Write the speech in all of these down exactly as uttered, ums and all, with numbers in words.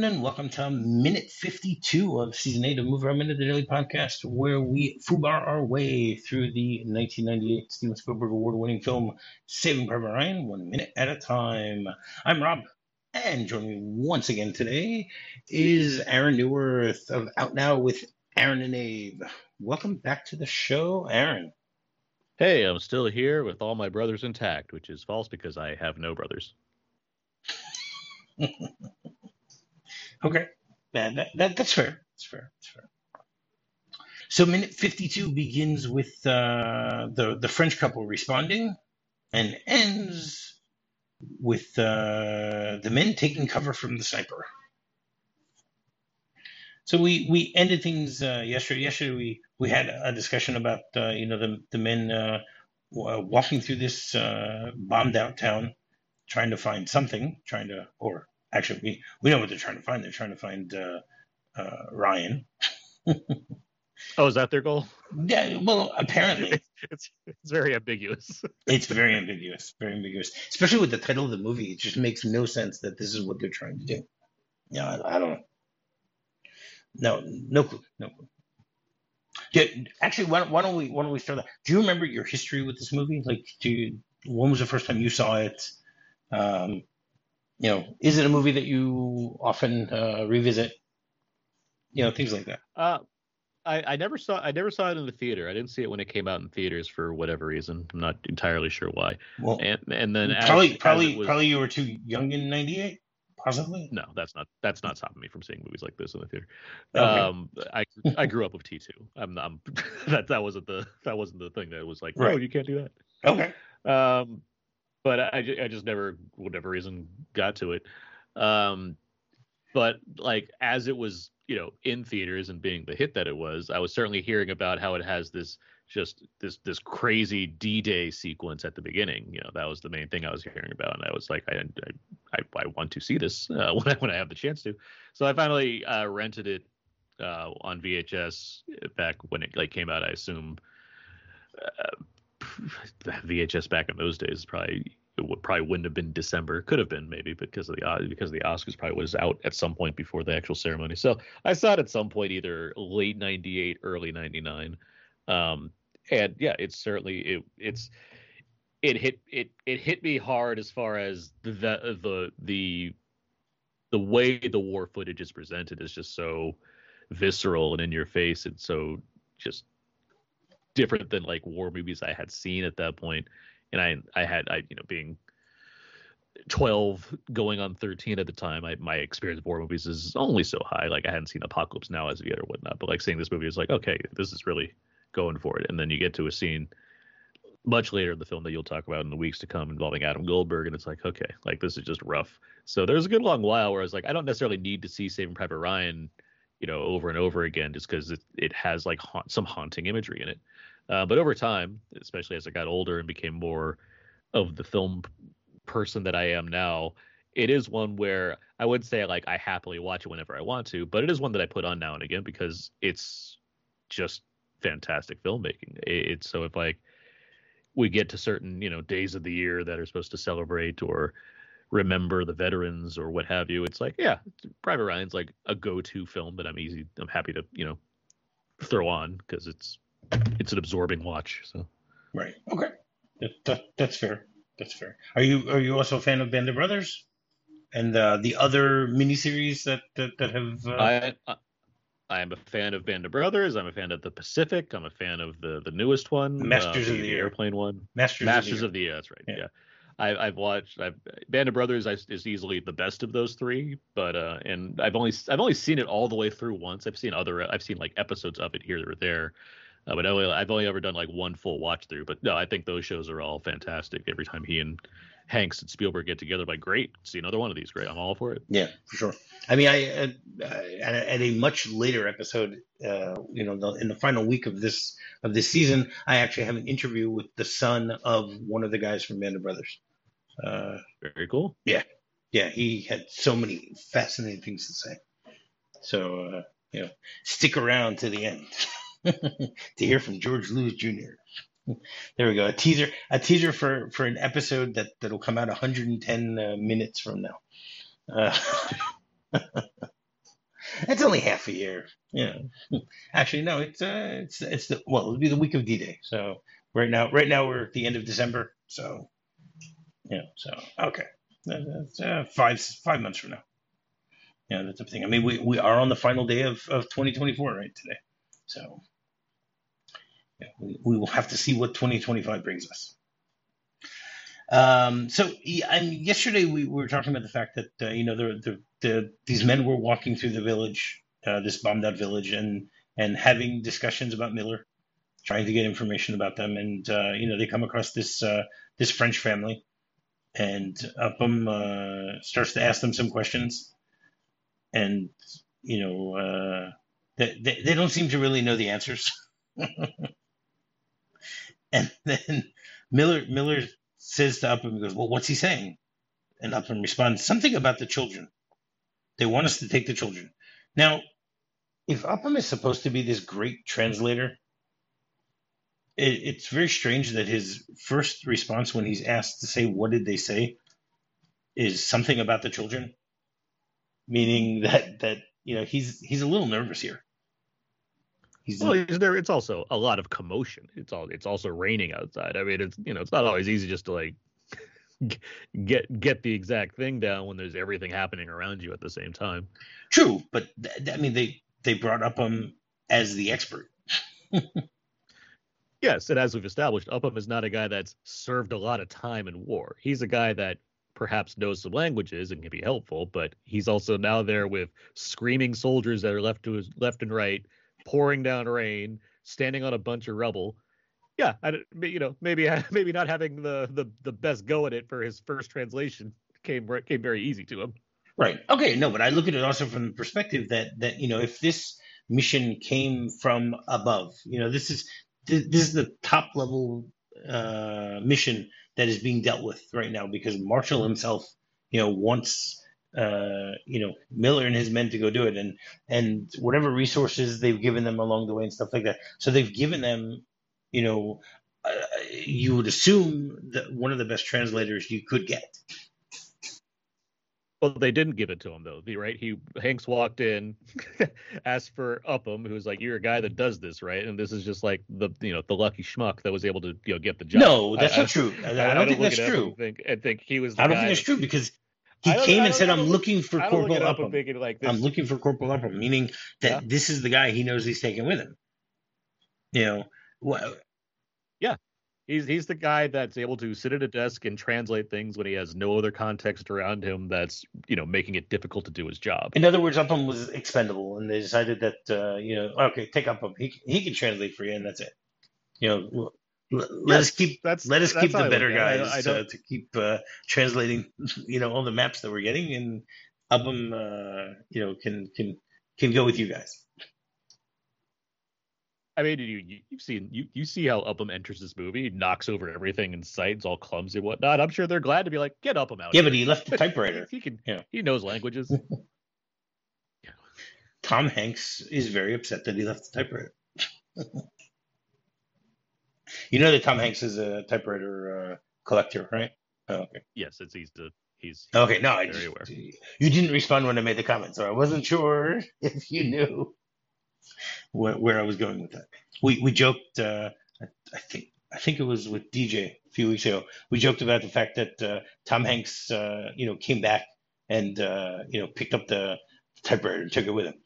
everyone, and welcome to minute fifty-two of season eight of Move Our Minute, the daily podcast, where we foobar our way through the nineteen ninety-eight Steven Spielberg award-winning film Saving Private Ryan, one minute at a time. I'm Rob, and joining me once again today is Aaron Newworth of Out Now with Aaron and Abe. Welcome back to the show, Aaron. Hey, I'm still here with all my brothers intact, which is false because I have no brothers. Okay, that, that, that, that's fair. That's fair. That's fair. So minute fifty-two begins with uh, the the French couple responding, and ends with uh, the men taking cover from the sniper. So we, we ended things uh, yesterday. Yesterday we, we had a discussion about uh, you know the the men uh, walking through this uh, bombed out town, trying to find something, trying to or. Actually, we, we know what they're trying to find. They're trying to find uh, uh, Ryan. Oh, is that their goal? Yeah, well, apparently. It's, it's, it's very ambiguous. It's very ambiguous, very ambiguous. Especially with the title of the movie. It just makes no sense that this is what they're trying to do. Yeah, I, I don't know. No, no clue, no clue. Yeah, actually, why, why don't we why don't we start that? Do you remember your history with this movie? Like, do you, when was the first time you saw it? Um, You know, is it a movie that you often uh, revisit? You know, things like that. Uh, I, I never saw I never saw it in the theater. I didn't see it when it came out in theaters for whatever reason. I'm not entirely sure why. Well, and and then probably as, probably as was, probably you were too young in ninety-eight, possibly. No, that's not that's not stopping me from seeing movies like this in the theater. Okay. Um, I I grew up with T two. I'm, I'm that that wasn't the that wasn't the thing that was like, right. Oh, you can't do that. Okay. Um. But I, I just never, whatever reason, got to it. Um, but like as it was, you know, in theaters and being the hit that it was, I was certainly hearing about how it has this just this this crazy D-Day sequence at the beginning. You know, that was the main thing I was hearing about, and I was like, I I, I want to see this uh, when I when I have the chance to. So I finally uh, rented it uh, on V H S back when it like came out. I assume. Uh, V H S back in those days probably it would probably wouldn't have been December. Could have been maybe because of the because of the Oscars probably was out at some point before the actual ceremony. So I saw it at some point either late ninety-eight, early ninety-nine. Um, and yeah, it's certainly it it's it hit it it hit me hard as far as the the the the way the war footage is presented is just so visceral and in your face and so just different than like war movies I had seen at that point. And I, I had, I, you know, being twelve going on thirteen at the time, I, my experience of war movies is only so high. Like I hadn't seen Apocalypse Now as of yet or whatnot, but like seeing this movie is like, okay, this is really going for it. And then you get to a scene much later in the film that you'll talk about in the weeks to come involving Adam Goldberg. And it's like, okay, like this is just rough. So there's a good long while where I was like, I don't necessarily need to see Saving Private Ryan, you know, over and over again, just because it, it has like ha- some haunting imagery in it. Uh, but over time, especially as I got older and became more of the film person that I am now, it is one where I would say like I happily watch it whenever I want to, but it is one that I put on now and again because it's just fantastic filmmaking. It, it's so if like we get to certain, you know, days of the year that are supposed to celebrate or remember the veterans or what have you, it's like, yeah, Private Ryan's like a go-to film that I'm easy, I'm happy to, you know, throw on because it's it's an absorbing watch. So right, okay, that, that, that's fair. That's fair. Are you are you also a fan of Band of Brothers and uh, the other miniseries that that, that have? Uh... I, I I am a fan of Band of Brothers. I'm a fan of the Pacific. I'm a fan of the the newest one, Masters uh, of the, the, the airplane one. Masters, Masters of the Year. Of the Year. That's right. Yeah. yeah. I, I've watched. I've Band of Brothers is easily the best of those three, but uh, and I've only I've only seen it all the way through once. I've seen other I've seen like episodes of it here or there. Uh, but only, I've only ever done like one full watch through. But no, I think those shows are all fantastic. Every time he and Hanks and Spielberg get together, like, great, see another one of these. Great, I'm all for it. Yeah, for sure. I mean, I uh, at, at a much later episode, uh, you know, the, in the final week of this of this season, I actually have an interview with the son of one of the guys from Band of Brothers. Uh, Very cool. Yeah, yeah, he had so many fascinating things to say. So, uh, you know, stick around to the end. To hear from George Lewis Junior There we go. A teaser, a teaser for, for an episode that that'll come out one hundred ten uh, minutes from now. Uh, It's only half a year. Yeah. Actually, no. It's uh, it's it's the well, it'll be the week of D-Day. So right now, right now we're at the end of December. So yeah. So okay, that's uh, five five months from now. Yeah, that's the thing. I mean, we, we are on the final day of, of twenty twenty-four right today. So yeah, we, we will have to see what twenty twenty-five brings us. Um, so yeah, I mean, yesterday we, we were talking about the fact that uh, you know the, the the these men were walking through the village, uh, this bombed out village, and and having discussions about Miller, trying to get information about them, and uh, you know they come across this uh, this French family, and Upham uh, starts to ask them some questions, and you know uh, they, they they don't seem to really know the answers, and then Miller Miller says to Upham, he goes, "Well, what's he saying?" And Upham responds, "Something about the children. They want us to take the children." Now, if Upham is supposed to be this great translator, it, it's very strange that his first response when he's asked to say, "What did they say?" is something about the children, meaning that that you know he's he's a little nervous here. He's well, he's there. It's also a lot of commotion. It's all. It's also raining outside. I mean, it's you know, it's not always easy just to like get get the exact thing down when there's everything happening around you at the same time. True, but th- I mean, they they brought Upham as the expert. Yes, and as we've established, Upham is not a guy that's served a lot of time in war. He's a guy that perhaps knows some languages and can be helpful, but he's also now there with screaming soldiers that are left to his left and right, pouring down rain, standing on a bunch of rubble. Yeah, I, you know, maybe maybe not having the, the, the best go at it for his first translation came came very easy to him. Right. Okay. No, but I look at it also from the perspective that that you know, if this mission came from above, you know, this is this, this is the top level uh, mission that is being dealt with right now because Marshall himself, you know, wants uh, you know Miller and his men to go do it, and and whatever resources they've given them along the way and stuff like that. So they've given them, you know, uh, you would assume that one of the best translators you could get. Well, they didn't give it to him though, right? He Hanks walked in, asked for Upham, who was like, "You're a guy that does this, right?" And this is just like the you know the lucky schmuck that was able to you know get the job. No, that's I, not I, true. I, I, don't, I don't think that's true. And think, and think he was. The I don't guy think that's that, true because he came and said, "I'm looking for Corporal Upham. Like I'm looking for Corporal Upham," meaning that yeah. this is the guy he knows he's taking with him. You know, well, yeah. He's he's the guy that's able to sit at a desk and translate things when he has no other context around him that's, you know, making it difficult to do his job. In other words, Upham was expendable, and they decided that, uh, you know, okay, take Upham. He he can translate for you, and that's it. You know, let yes, us keep that's, let us that's keep the better guys I, I uh, to keep uh, translating, you know, all the maps that we're getting, and Upham, uh, you know, can can can go with you guys. I mean, you, you you've seen you you see how Upham enters this movie. He knocks over everything in sight. It's all clumsy and whatnot. I'm sure they're glad to be like, get Upham out. Yeah, here. But he left the typewriter. he can. Yeah. He knows languages. Yeah. Tom Hanks is very upset that he left the typewriter. You know that Tom Hanks is a typewriter uh, collector, right? Oh, okay. Yes, it's he's the he's, he's okay. No, I just, aware. You didn't respond when I made the comment, so I wasn't sure if you knew where, where I was going with that. We we joked. Uh, I, I think I think it was with D J a few weeks ago. We joked about the fact that uh, Tom Hanks, uh, you know, came back and uh, you know picked up the typewriter and took it with him.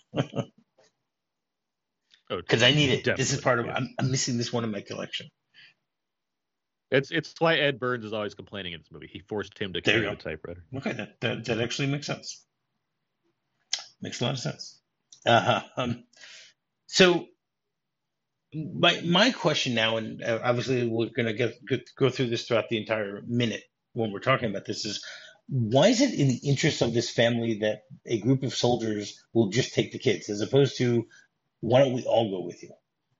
Because I need it. Definitely. This is part of. Yeah. I'm, I'm missing this one in my collection. It's it's why Ed Burns is always complaining in this movie. He forced him to carry the typewriter. Okay, that, that that actually makes sense. Makes a lot of sense. Uh-huh. Um, so my my question now, and obviously we're going to get, get go through this throughout the entire minute when we're talking about this, is why is it in the interest of this family that a group of soldiers will just take the kids as opposed to why don't we all go with you?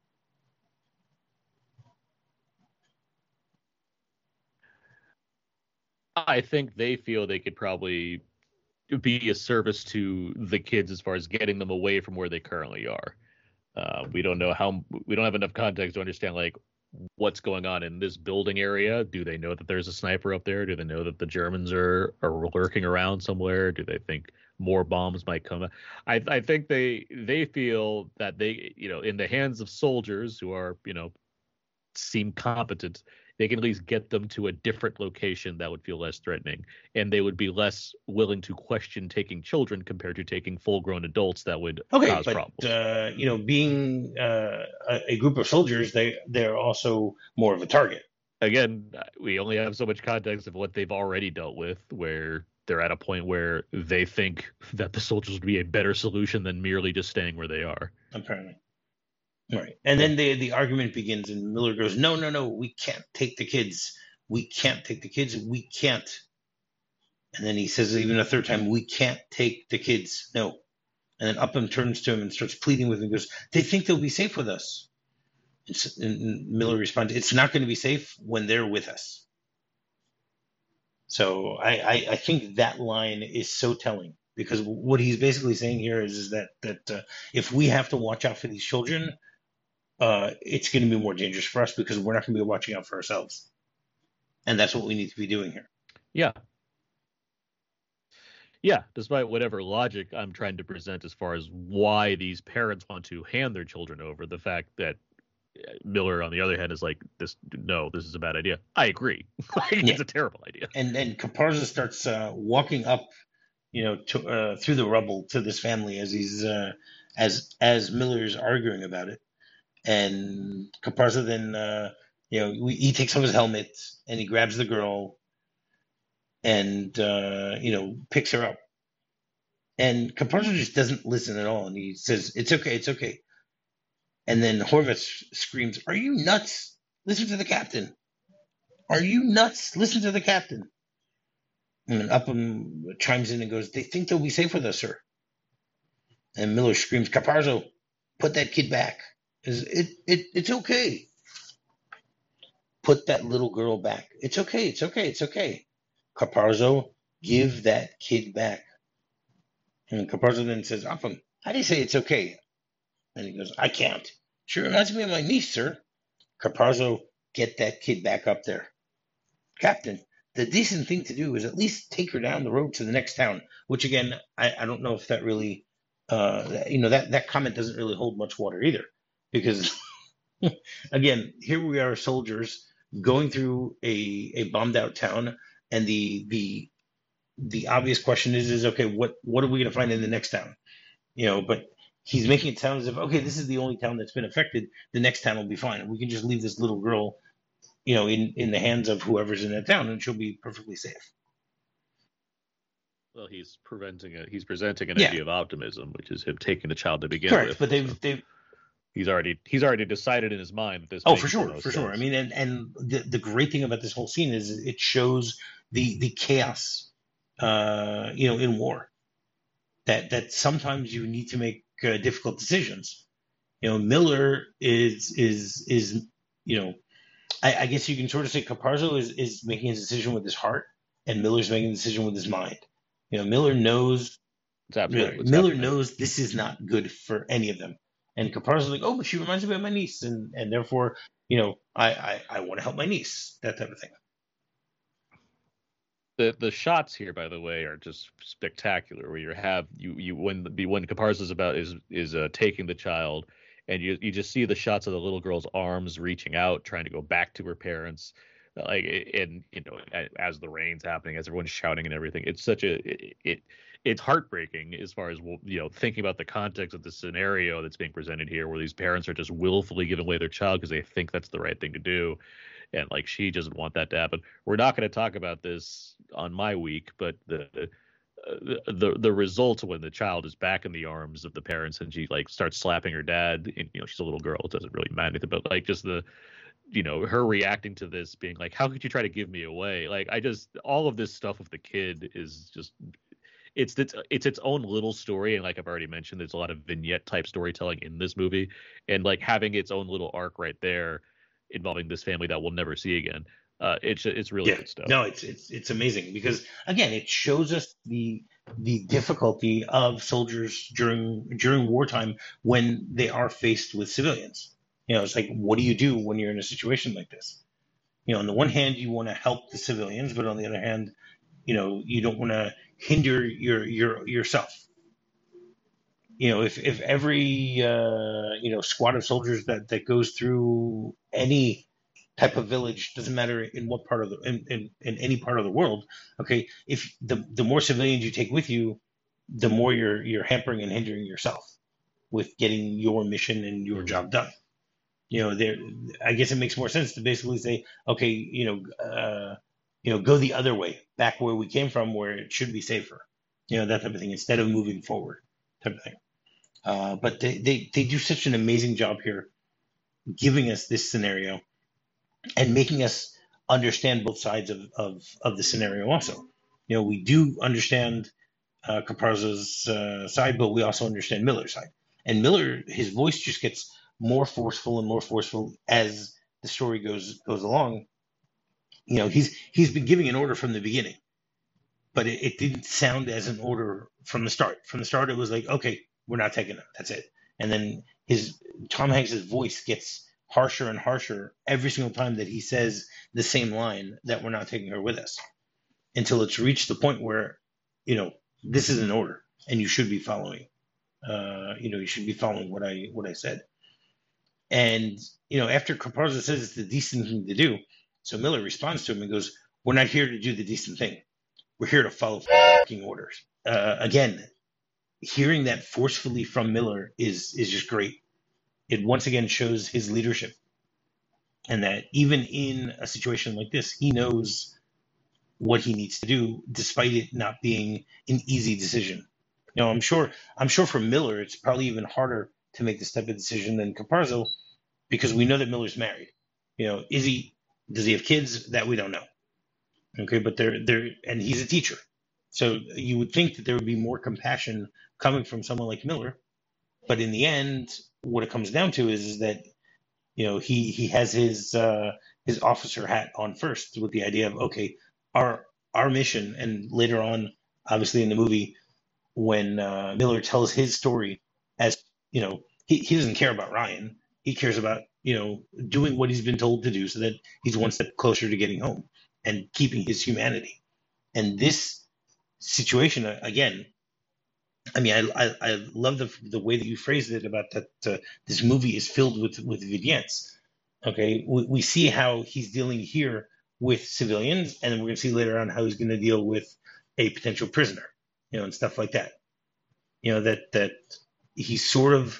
I think they feel they could probably be a service to the kids as far as getting them away from where they currently are. Uh, we don't know how we don't have enough context to understand like what's going on in this building area. Do they know that there's a sniper up there? Do they know that the Germans are are lurking around somewhere? Do they think more bombs might come? I I think they they feel that they, you know, in the hands of soldiers who are, you know, seem competent, they can at least get them to a different location that would feel less threatening, and they would be less willing to question taking children compared to taking full-grown adults that would Okay, cause but problems. uh, you know, being uh, a, a group of soldiers, they they're also more of a target. Again, we only have so much context of what they've already dealt with, where they're at a point where they think that the soldiers would be a better solution than merely just staying where they are. Apparently. Right. And then the the argument begins, and Miller goes, "No, no, no, we can't take the kids. We can't take the kids. We can't." And then he says even a third time, "We can't take the kids. No." And then Upham turns to him and starts pleading with him and goes, "They think they'll be safe with us." It's, and Miller responds, "It's not going to be safe when they're with us." So I, I, I think that line is so telling, because what he's basically saying here is, is that, that uh, if we have to watch out for these children, uh, it's going to be more dangerous for us because we're not going to be watching out for ourselves. And that's what we need to be doing here. Yeah. Yeah, despite whatever logic I'm trying to present as far as why these parents want to hand their children over, the fact that Miller, on the other hand, is like, "This, no, this is a bad idea." I agree. It's yeah. a terrible idea. And then Caparzo starts uh, walking up, you know, to, uh, through the rubble to this family as he's uh, as as Miller's arguing about it. And Caparzo then, uh, you know, we, he takes off his helmet and he grabs the girl and uh, you know, picks her up. And Caparzo just doesn't listen at all, and he says, "It's okay, it's okay." And then Horvath screams, "Are you nuts? Listen to the captain. Are you nuts? Listen to the captain." And then Upham chimes in and goes, "They think they'll be safe with us, sir." And Miller screams, "Caparzo, put that kid back. It, it, it's okay. Put that little girl back. It's okay, it's okay, it's okay. Caparzo, give that kid back." And Caparzo then says, "Upham, how do you say it's okay?" And he goes, "I can't. Sure reminds me of my niece, sir." Caparzo, get that kid back up there. Captain, the decent thing to do is at least take her down the road to the next town, which again, I, I don't know if that really, uh, you know, that, that comment doesn't really hold much water either. Because, again, here we are, soldiers going through a, a bombed out town, and the the the obvious question is, is okay, what, what are we going to find in the next town? You know, but he's making it sound as if, okay, this is the only town that's been affected. The next town will be fine. We can just leave this little girl, you know, in, in the hands of whoever's in that town, and she'll be perfectly safe. Well, he's preventing a, he's presenting an Yeah. idea of optimism, which is him taking the child to begin Correct, with. but they've so they've he's already he's already decided in his mind that this. oh makes for sure, no for sure. sense. I mean, and and the the great thing about this whole scene is it shows the the chaos, uh, you know, in war. That that sometimes you need to make uh, difficult decisions. You know, Miller is is is you know, I, I guess you can sort of say Caparzo is is making a decision with his heart, and Miller's making a decision with his mind. You know, Miller knows It's absolutely, it's Miller happening. knows this is not good for any of them. And Caparzo's like, "Oh, but she reminds me of my niece, and and therefore, you know, I I, I want to help my niece," that type of thing. The the shots here, by the way, are just spectacular. Where you have you you when the when Caparzo's about is is uh, taking the child, and you you just see the shots of the little girl's arms reaching out, trying to go back to her parents, like and you know as the rain's happening, as everyone's shouting and everything. It's such a it, it it's heartbreaking as far as, you know, thinking about the context of the scenario that's being presented here, where these parents are just willfully giving away their child because they think that's the right thing to do. And like, she doesn't want that to happen. We're not going to talk about this on my week, but the, uh, the the result when the child is back in the arms of the parents and she like starts slapping her dad, and you know she's a little girl, it doesn't really matter anything, but like just the, you know, her reacting to this, being like, "How could you try to give me away?" Like, I just, all of this stuff with the kid is just, it's it's it's its own little story, and like I've already mentioned, there's a lot of vignette type storytelling in this movie, and like having its own little arc right there involving this family that we'll never see again. Uh, it's it's really yeah. good stuff. No, it's it's it's amazing because again, it shows us the the difficulty of soldiers during during wartime when they are faced with civilians. You know, it's like, what do you do when you're in a situation like this? You know, on the one hand, you want to help the civilians, but on the other hand, you know, you don't want to hinder your your yourself. You know, if if every uh, you know squad of soldiers that that goes through any type of village, doesn't matter in what part of the in, in, in any part of the world, okay, if the the more civilians you take with you, the more you're you're hampering and hindering yourself with getting your mission and your job done. You know, there, I guess it makes more sense to basically say, okay, you know, uh, you know, go the other way, back where we came from, where it should be safer. You know, that type of thing, instead of moving forward, type of thing. Uh, but they, they, they do such an amazing job here, giving us this scenario and making us understand both sides of, of, of the scenario also. You know, we do understand uh, Caparzo's uh, side, but we also understand Miller's side. And Miller, his voice just gets more forceful and more forceful as the story goes goes along. You know, he's he's been giving an order from the beginning, but it, it didn't sound as an order from the start. From the start, it was like, okay, we're not taking it. That's it. And then his Tom Hanks's voice gets harsher and harsher every single time that he says the same line, that we're not taking her with us, until it's reached the point where, you know, this is an order and you should be following. Uh, you know, you should be following what I what I said. And, you know, after Caparzo says it's the decent thing to do, so Miller responds to him and goes, we're not here to do the decent thing. We're here to follow fucking orders. Uh, again, hearing that forcefully from Miller is is just great. It once again shows his leadership, and that even in a situation like this, he knows what he needs to do, despite it not being an easy decision. You know, I'm sure I'm sure for Miller, it's probably even harder to make this type of decision than Caparzo, because we know that Miller's married. You know, is he? Does he have kids? That we don't know. Okay, but they're they're and he's a teacher, so you would think that there would be more compassion coming from someone like Miller. But in the end, what it comes down to is, is that, you know, he he has his uh, his officer hat on first, with the idea of, okay, our our mission, and later on, obviously in the movie, when uh, Miller tells his story, as you know, he, he doesn't care about Ryan. He cares about, you know, doing what he's been told to do so that he's one step closer to getting home and keeping his humanity. And this situation, again, I mean, I I, I love the the way that you phrased it, about that uh, this movie is filled with with vignettes. Okay, we, we see how he's dealing here with civilians, and then we're going to see later on how he's going to deal with a potential prisoner, you know, and stuff like that. You know, that that he sort of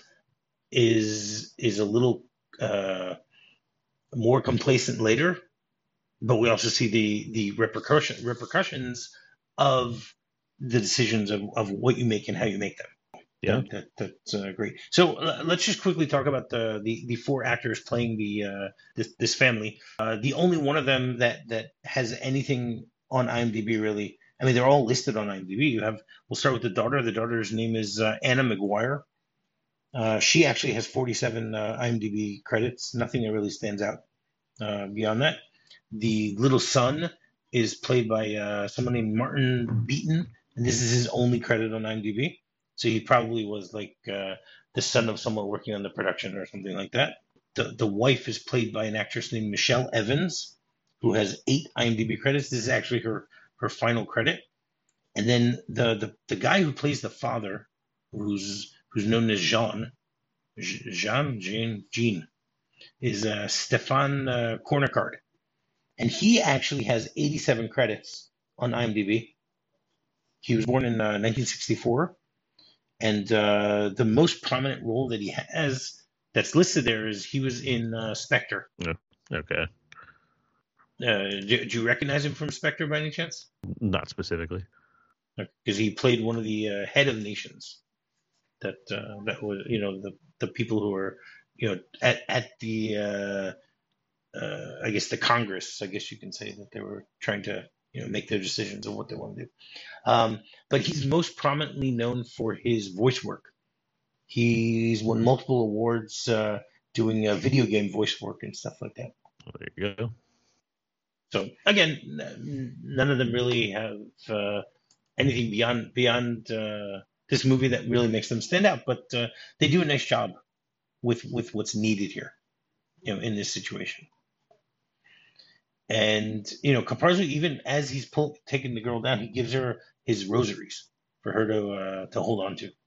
is is a little uh, more complacent later, but we also see the the repercussion repercussions of the decisions of, of what you make and how you make them. Yeah, that, that, that's uh, great. So uh, let's just quickly talk about the the, the four actors playing the uh, this this family. Uh, the only one of them that that has anything on IMDb, really. I mean, they're all listed on IMDb. You have. We'll start with the daughter. The daughter's name is uh, Anna McGuire. Uh, she actually has forty-seven uh, IMDb credits. Nothing that really stands out uh, beyond that. The little son is played by uh, someone named Martin Beaton, and this is his only credit on IMDb. So he probably was like uh, the son of someone working on the production or something like that. The the wife is played by an actress named Michelle Evans, who has eight IMDb credits. This is actually her, her final credit. And then the, the, the guy who plays the father, who's who's known as Jean, Jean, Jean, Jean, is uh, Stefan uh, Cornicard. And he actually has eighty-seven credits on IMDb. He was born in uh, nineteen sixty-four. And uh, the most prominent role that he has that's listed there is he was in uh, Spectre. Yeah. Okay. Uh, do, do you recognize him from Spectre by any chance? Not specifically. Because he played one of the uh, head of nations. That uh, that was, you know, the, the people who were, you know, at at the uh, uh, I guess the Congress. I guess you can say that they were trying to, you know, make their decisions on what they want to do. Um, but he's most prominently known for his voice work. He's won multiple awards uh, doing uh, video game voice work and stuff like that. Well, there you go. So again, n- none of them really have uh, anything beyond beyond uh, this movie that really makes them stand out. But uh, they do a nice job with with what's needed here. you know, in this situation. And you know, Caparzo, even as he's pull, taking the girl down, he gives her his rosaries for her to uh, to hold on to.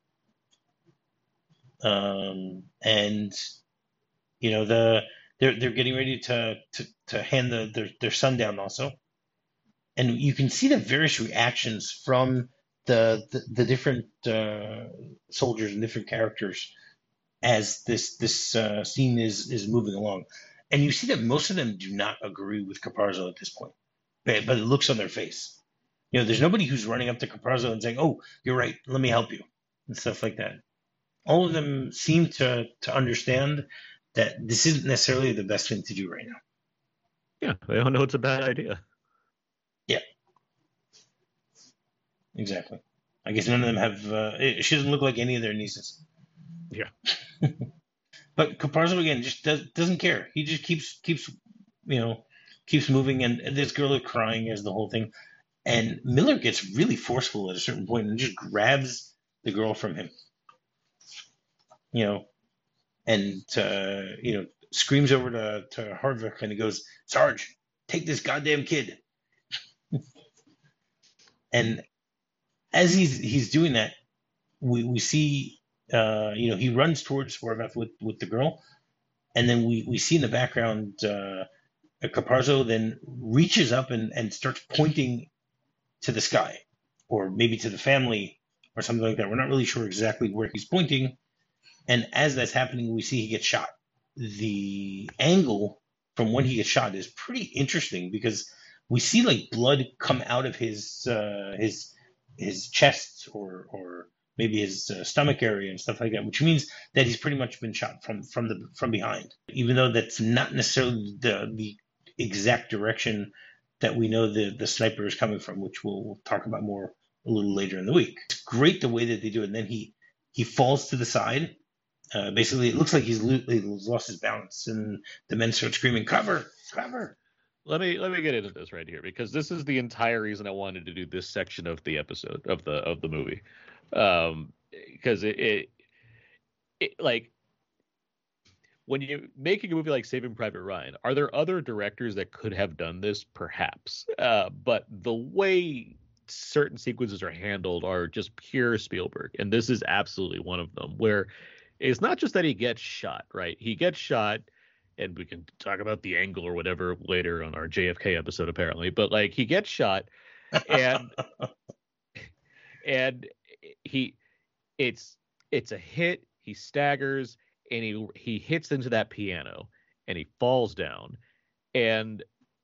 Um, and you know, the they're they're getting ready to to, to hand the their, their son down also, and you can see the various reactions from the the, the different uh, soldiers and different characters as this this uh, scene is is moving along, and you see that most of them do not agree with Caparzo at this point, but, but it looks on their face. You know, there's nobody who's running up to Caparzo and saying, "Oh, you're right. Let me help you," and stuff like that. All of them seem to to understand that this isn't necessarily the best thing to do right now. Yeah, they all know it's a bad idea. Yeah, exactly. I guess none of them have. Uh, it, she doesn't look like any of their nieces. Yeah. But Caparzo again just does, doesn't care. He just keeps keeps you know keeps moving, and, and this girl is crying as the whole thing. And Miller gets really forceful at a certain point and just grabs the girl from him. You know, and uh, you know screams over to to Harvick and he goes, "Sarge, take this goddamn kid." And as he's he's doing that, we we see uh, you know he runs towards Horvath with with the girl, and then we we see in the background uh, Caparzo then reaches up and and starts pointing to the sky, or maybe to the family, or something like that. We're not really sure exactly where he's pointing. And as that's happening, we see he gets shot. The angle from when he gets shot is pretty interesting because we see like blood come out of his uh, his his chest or or maybe his uh, stomach area and stuff like that, which means that he's pretty much been shot from from the from behind. Even though that's not necessarily the the exact direction that we know the the sniper is coming from, which we'll, we'll talk about more a little later in the week. It's great the way that they do it. And then he he falls to the side. Uh, basically, it looks like he's, lo- he's lost his balance, and the men start screaming, "Cover! Cover!" Let me let me get into this right here because this is the entire reason I wanted to do this section of the episode of the of the movie, um, because it, it it like when you're making a movie like Saving Private Ryan, are there other directors that could have done this? Perhaps, uh, but the way certain sequences are handled are just pure Spielberg, and this is absolutely one of them. Where it's not just that he gets shot, right? He gets shot, and we can talk about the angle or whatever later on our J F K episode, apparently. But like he gets shot, and and he it's it's a hit. He staggers and he he hits into that piano and he falls down. And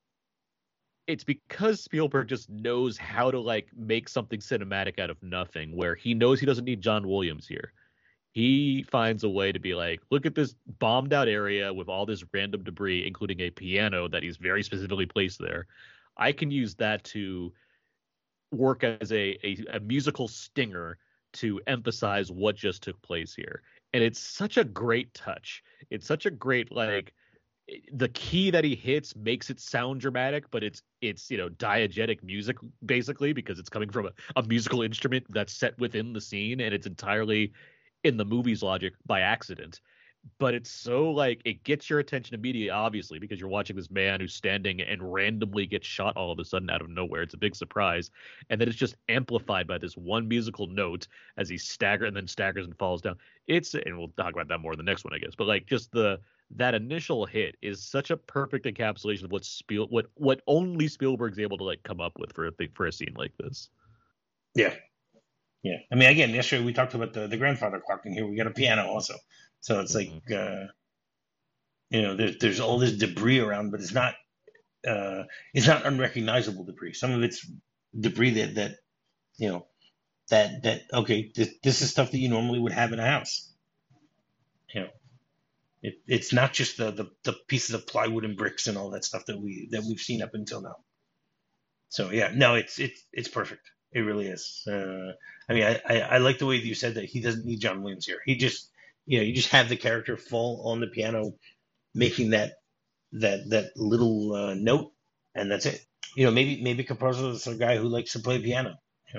it's because Spielberg just knows how to like make something cinematic out of nothing, where he knows he doesn't need John Williams here. He finds a way to be like, look at this bombed out area with all this random debris, including a piano that he's very specifically placed there. I can use that to work as a, a, a musical stinger to emphasize what just took place here. And it's such a great touch. It's such a great, like, the key that he hits makes it sound dramatic, but it's it's you know diegetic music basically because it's coming from a, a musical instrument that's set within the scene, and it's entirely in the movie's logic by accident. But it's so like it gets your attention immediately, obviously, because you're watching this man who's standing and randomly gets shot all of a sudden out of nowhere. It's a big surprise, and then it's just amplified by this one musical note as he staggers and then staggers and falls down. It's and we'll talk about that more in the next one, I guess. But like just the that initial hit is such a perfect encapsulation of what Spiel what what only Spielberg's able to like come up with for a thing for a scene like this. Yeah, yeah. I mean, again, yesterday we talked about the the grandfather clock, and here we got a piano also. So it's like, uh, you know, there's there's all this debris around, but it's not uh, it's not unrecognizable debris. Some of it's debris that that you know that that okay, this, this is stuff that you normally would have in a house. You know, it, it's not just the, the the pieces of plywood and bricks and all that stuff that we that we've seen up until now. So yeah, no, it's it's it's perfect. It really is. Uh, I mean, I, I I like the way that you said that he doesn't need John Williams here. He just you know you just have the character fall on the piano, making that that that little uh, note, and that's it. You know, maybe maybe Caparzo is a guy who likes to play piano. You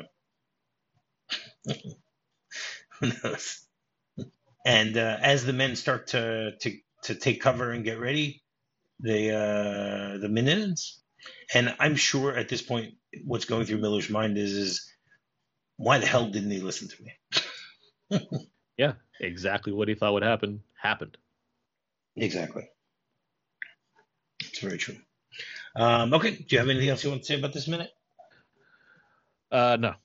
know? Who knows? And uh, as the men start to to to take cover and get ready, the uh, the Minions. And I'm sure at this point, what's going through Miller's mind is, is why the hell didn't he listen to me? Yeah, exactly what he thought would happen happened. Exactly. It's very true. Um, okay, do you have anything else you want to say about this minute? Uh, no.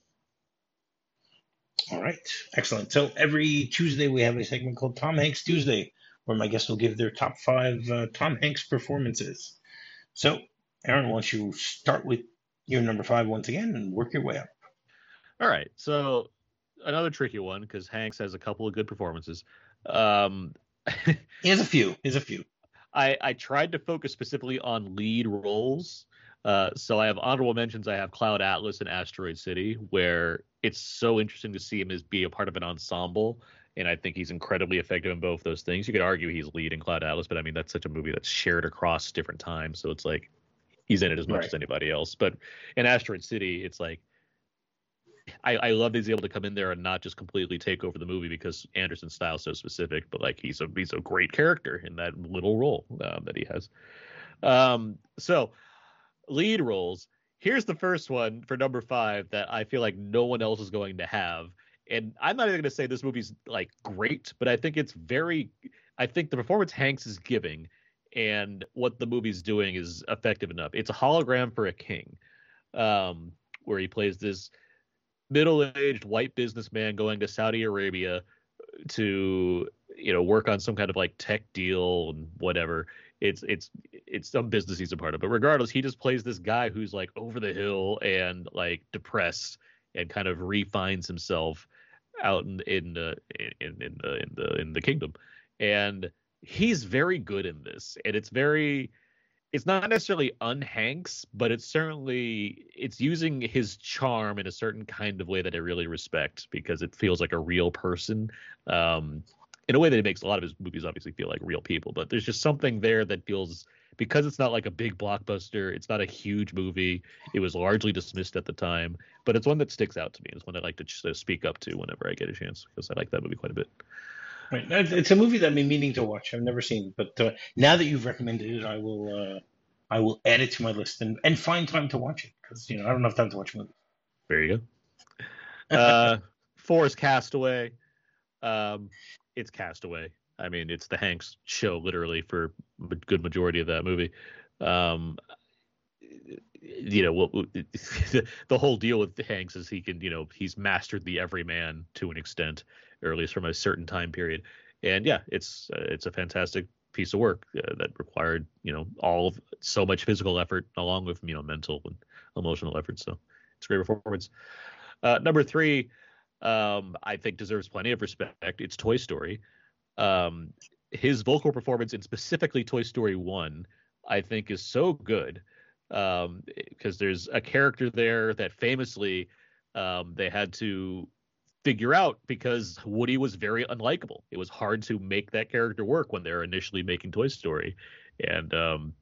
All right, excellent. So every Tuesday we have a segment called Tom Hanks Tuesday, where my guests will give their top five uh, Tom Hanks performances. So, Aaron, why don't you start with your number five once again and work your way up? All right. So another tricky one because Hanks has a couple of good performances. Um, he has a few. He has a few. I, I tried to focus specifically on lead roles. Uh, so I have honorable mentions. I have Cloud Atlas and Asteroid City, where it's so interesting to see him as be a part of an ensemble. And I think he's incredibly effective in both those things. You could argue he's lead in Cloud Atlas, but I mean, that's such a movie that's shared across different times. So it's like he's in it as much right. as anybody else. But in Asteroid City, it's like, I, I love that he's able to come in there and not just completely take over the movie because Anderson's style is so specific, but like he's a he's a great character in that little role um, that he has. Um, so lead roles. Here's the first one for number five that I feel like no one else is going to have. And I'm not even going to say this movie's like great, but I think it's very. I think the performance Hanks is giving and what the movie's doing is effective enough. It's a Hologram for a King, um, where he plays this middle-aged white businessman going to Saudi Arabia to, you know, work on some kind of like tech deal and whatever. It's it's it's some business he's a part of. But regardless, he just plays this guy who's like over the hill and like depressed and kind of refines himself out in in the in, in the in the in the kingdom. And he's very good in this. And it's very it's not necessarily un-Hanks, but it's certainly it's using his charm in a certain kind of way that I really respect because it feels like a real person, um, in a way that it makes a lot of his movies obviously feel like real people. But there's just something there that feels because it's not like a big blockbuster. It's not a huge movie. It was largely dismissed at the time, but it's one that sticks out to me. It's one I like to just, uh, speak up to whenever I get a chance because I like that movie quite a bit. Right. It's a movie that I've been meaning to watch. I've never seen, but uh, now that you've recommended it, I will. Uh, I will add it to my list and, and find time to watch it because you know I don't have time to watch movies. There you go. Uh, four is Castaway. Um, it's Castaway. I mean, it's the Hanks show literally for a good majority of that movie. Um, you know, what the whole deal with Hanks is he can, you know, he's mastered the everyman to an extent, or at least from a certain time period. And yeah, it's uh, it's a fantastic piece of work uh, that required, you know, all of so much physical effort along with, you know, mental and emotional effort. So it's a great performance. Uh, number three, um, I think deserves plenty of respect. It's Toy Story. Um, his vocal performance in specifically Toy Story one, I think is so good. Um, because there's a character there that famously um, they had to figure out because Woody was very unlikable. It was hard to make that character work when they were initially making Toy Story. And um,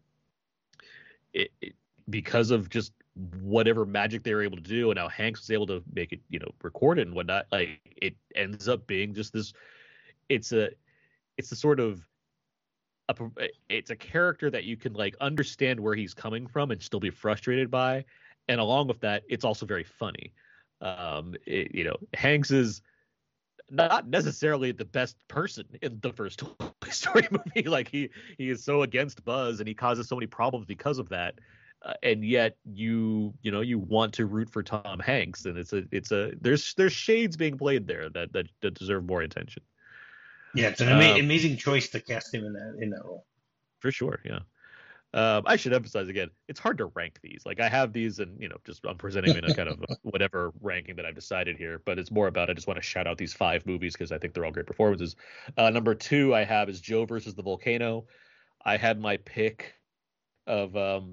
it, it, because of just whatever magic they were able to do and how Hanks was able to make it, you know, record it and whatnot, like it ends up being just this, it's a, it's a sort of, A, it's a character that you can like understand where he's coming from and still be frustrated by, and along with that, it's also very funny. Um, it, you know, Hanks is not necessarily the best person in the first Toy Story movie. Like he he is so against Buzz, and he causes so many problems because of that. Uh, and yet, you you know, you want to root for Tom Hanks, and it's a it's a there's there's shades being played there that that, that deserve more attention. Yeah, it's an ama- um, amazing choice to cast him in that in that role. For sure, yeah. Um, I should emphasize again, it's hard to rank these. Like I have these, and you know, just I'm presenting them in a kind of whatever ranking that I've decided here. But it's more about I just want to shout out these five movies because I think they're all great performances. Uh, number two I have is Joe versus the Volcano. I had my pick of um,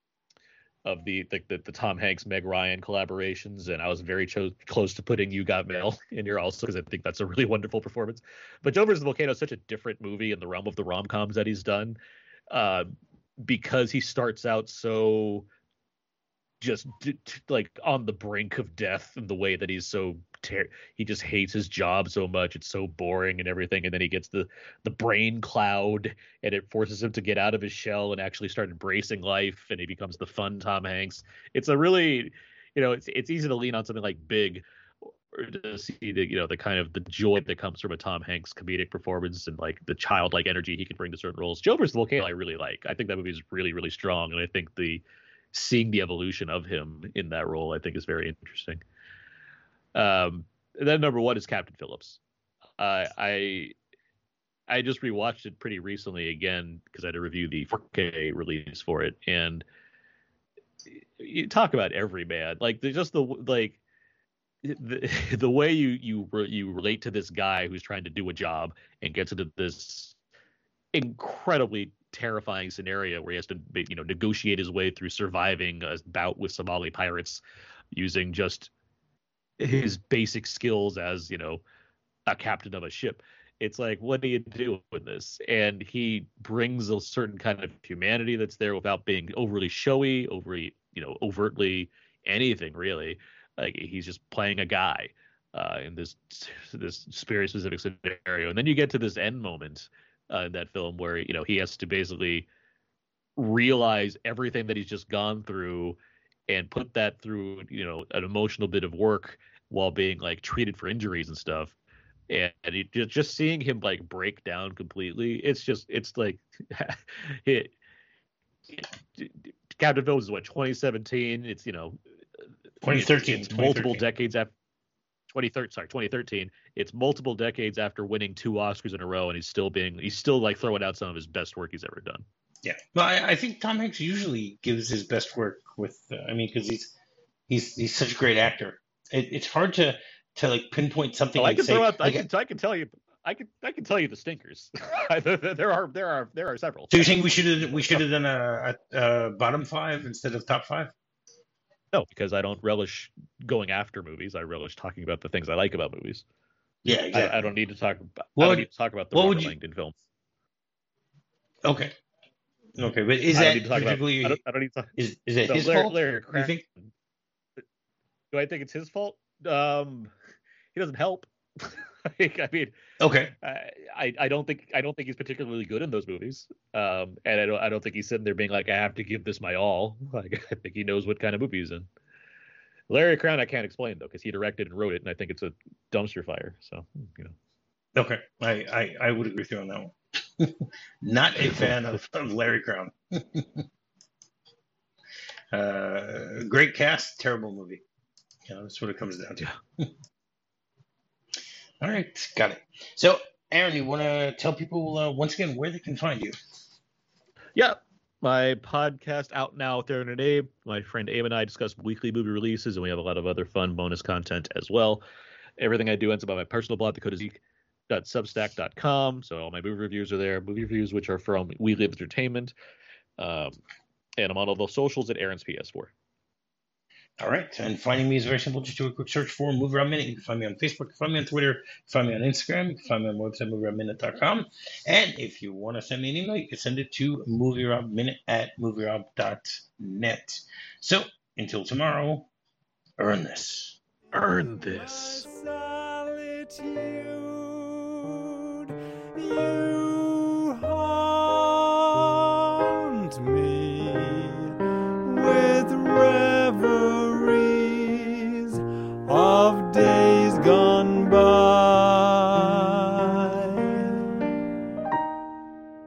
of the the, the the Tom Hanks Meg Ryan collaborations, and I was very cho- close to putting You Got Mail in here also because I think that's a really wonderful performance. But Joe versus the Volcano is such a different movie in the realm of the rom-coms that he's done, uh, because he starts out so just d- t- like on the brink of death in the way that he's so ter- he just hates his job so much. It's so boring and everything. And then he gets the the brain cloud, and it forces him to get out of his shell and actually start embracing life. And he becomes the fun Tom Hanks. It's a really, you know, it's it's easy to lean on something like Big, or to see the, you know, the kind of the joy that comes from a Tom Hanks comedic performance and like the childlike energy he can bring to certain roles. Joe versus the Volcano, I really like. I think that movie is really, really strong, and I think the seeing the evolution of him in that role, I think, is very interesting. Um, and then number one is Captain Phillips. Uh, I I just rewatched it pretty recently again because I had to review the four K release for it, and you talk about everyman, like there's just the like. The, the way you you you relate to this guy who's trying to do a job and gets into this incredibly terrifying scenario where he has to, you know, negotiate his way through surviving a bout with Somali pirates using just his basic skills as, you know, a captain of a ship. It's like, what do you do with this? And he brings a certain kind of humanity that's there without being overly showy, overly, you know, overtly anything really. Like he's just playing a guy uh, in this this very specific scenario, and then you get to this end moment uh, in that film where, you know, he has to basically realize everything that he's just gone through and put that through, you know, an emotional bit of work while being like treated for injuries and stuff. And, and it, just seeing him like break down completely, it's just it's like it, it, Captain Phillips is what, twenty seventeen. It's, you know. twenty thirteen. It's multiple decades after twenty thirteen. Sorry, twenty thirteen. It's multiple decades after winning two Oscars in a row, and he's still being he's still like throwing out some of his best work he's ever done. Yeah, well, I, I think Tom Hanks usually gives his best work with. Uh, I mean, because he's he's he's such a great actor. It, it's hard to to like pinpoint something. Oh, like I can say, throw out. like, I can I can tell you. I can I can tell you the stinkers. there are there are there are several. So you think we should have we should have done a, a, a bottom five instead of top five? No, because I don't relish going after movies. I relish talking about the things I like about movies. Yeah, exactly. I, I don't need to talk. About, what I don't would, need to talk about the Robert Robert you, Langdon film. Okay. Okay, but is I that particularly? About, I, don't, I don't need to. Is is it no, his Larry, fault? Larry do you think? Do I think it's his fault? Um, he doesn't help. I mean, okay. I, I don't think I don't think he's particularly good in those movies. Um, and I don't I don't think he's sitting there being like, I have to give this my all. Like, I think he knows what kind of movie he's in. Larry Crown, I can't explain though, because he directed and wrote it, and I think it's a dumpster fire. So, you know. Okay, I, I, I would agree with you on that one. Not a fan of, of Larry Crown. uh, great cast, terrible movie. You know, that's what it comes down to. All right, got it. So, Aaron, you want to tell people uh, once again where they can find you? Yeah. My podcast out now with Aaron and Abe. My friend Abe and I discuss weekly movie releases, and we have a lot of other fun bonus content as well. Everything I do ends up on my personal blog, dakota zeke dot substack dot com. So all my movie reviews are there. Movie reviews which are from We Live Entertainment. Um, and I'm on all those socials at Aaron's P S four. All right. And finding me is very simple. Just do a quick search for Movie Rob Minute. You can find me on Facebook. You can find me on Twitter. You can find me on Instagram. You can find me on my website, movie rob minute dot com. And if you want to send me an email, you can send it to movierobminute at movierob dot net. So until tomorrow, earn this. Earn this. Solitude, you haunt me with reveries of days gone.